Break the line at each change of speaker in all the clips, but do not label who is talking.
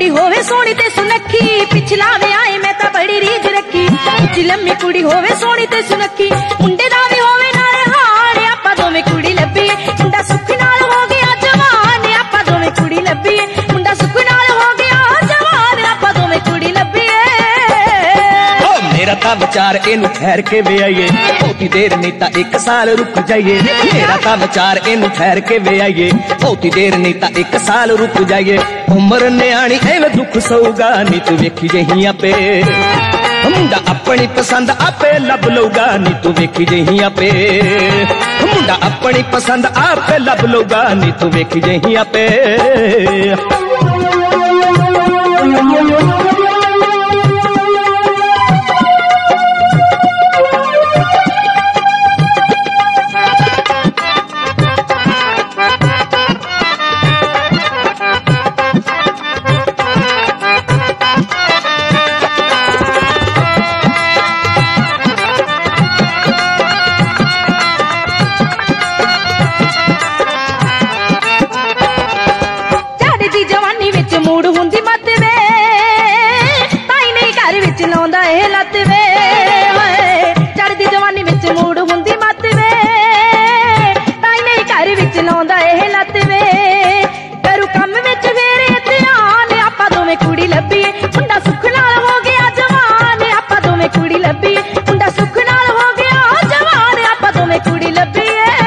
कुड़ी होवे सोहनी ते सुनखी, पिछला विआह मैं तां बड़ी रीझ रखी। उच्ची लम्मी कुड़ी होवे सोहनी ते सुनखी, मुंडे दा वी होवे नाल हार, आपां दोवें कुड़ी लभीए, मुंडा सुख नाल हो गया जवान, आपां दोवें कुड़ी लभीए, मुंडा सुख नाल हो गया जवान, आपां दोवें कुड़ी लभीए।
मेरा तां विचार इनू ठहर के वे आइए, बहुती देर नहीं तां 1 साल रुक जाइए। मेरा तां विचार इनू ठहर के वे आइए, बहुती देर नहीं तां 1 साल रुक जाइए। उम्र न्याणी एवें दुख सऊगा, नी तू वेखी जही आपे, मुंडा अपनी पसंद आपे लब लूगा, नी तू वेखी जही आपे, मुंडा अपनी पसंद आपे लब लूगा, नी तू वेखी जही आपे।
मूड़ हुंदी मत वे, ताई नहीं घर विच लाउंदा ए लत वे, चढ़दी जवानी विच मूड़ हुंदी मत वे, ताई नहीं घर विच लाउंदा ए लत वे। करू कम विच फेरे ध्यान, आपां दोवें कुड़ी लभीए, मुंडा सुख नाल हो गया जवान, आपां दोवें कुड़ी लभीए, मुंडा सुख नाल हो गया जवान, आपां दोवें कुड़ी लभीए।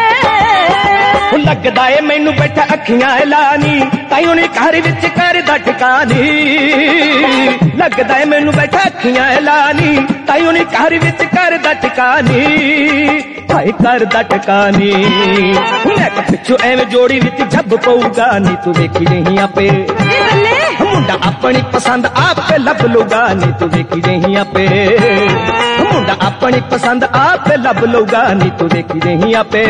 लगदा ए मैनू बैठा अखियां लानी, ताई उन्हें घर विच करदा ठिकानी, लगदा ए मैनू बैठा अखियां लानी, ताई उन्हें घर विच करदा ठिकानी, हाय करदा ठिकानी। मैं पिछू एवें जोड़ी विच झब पऊगा, नी तू वेखी जही आपे, मुंडा अपनी पसंद आपे लब लूगा, नी तू वेखी जही आपे, मुंडा अपनी पसंद आपे लब लूगा, नी तू वेखी जही आपे।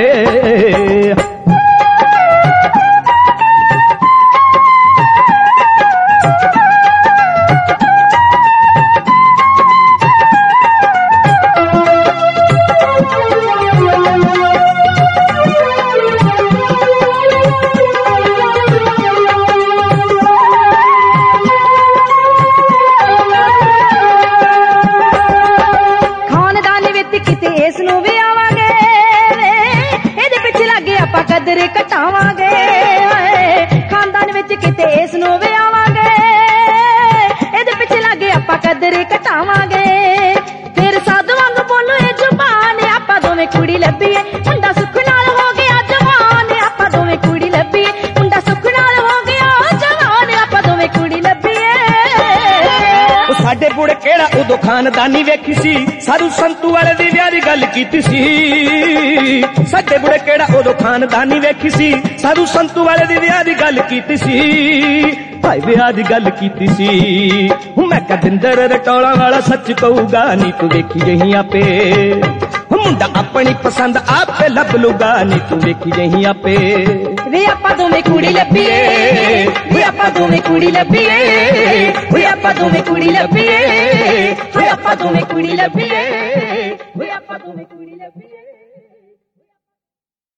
कदर घटावांगे, खानदान विच किते इस नूं विआवांगे, इहदे पिछे लागे आपां कदर घटावांगे। फिर साधु वांग बोलो ए जुबान, आपां दोवें कुड़ी लभीए, मुंडा सुख नाल हो गया जवान, आपां दोवें कुड़ी लभीए, मुंडा सुख नाल हो गया जवान, आपां दोवें कुड़ी लभीए।
साडे बुढ़े केड़ा उदों खानदानी वेखी सी, साधु संतू वाले दी विआह दी गल कीती सी, साडे बुढ़े केड़ा उदों खानदानी वेखी सी, साधु संतू वाले दी विआह दी गल कीती सी, भाई विआह दी गल कीती सी। मैं कदिंदर रटौला वाला सच कहूगा, नी तू वेखी जही आपे, मुंडा अपनी पसंद आपे लब लूगा, नी तू वेखी जही आपे।
वे आपां दोवें कुड़ी लभीए, वे आपां दोवें कुड़ी लभीए, वे आपां दोवें कुड़ी लभीए, वे आपां दोवें कुड़ी लभीए, वे आपां दोवें कुड़ी लभीए।